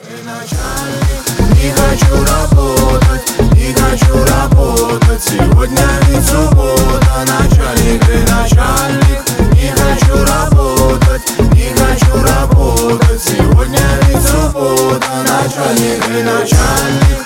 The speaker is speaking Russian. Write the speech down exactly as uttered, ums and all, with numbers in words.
Не хочу работать, не хочу работать. Сегодня ведь суббота, начальник и начальник. Не хочу работать, не хочу работать. Сегодня ведь суббота, начальник и начальник.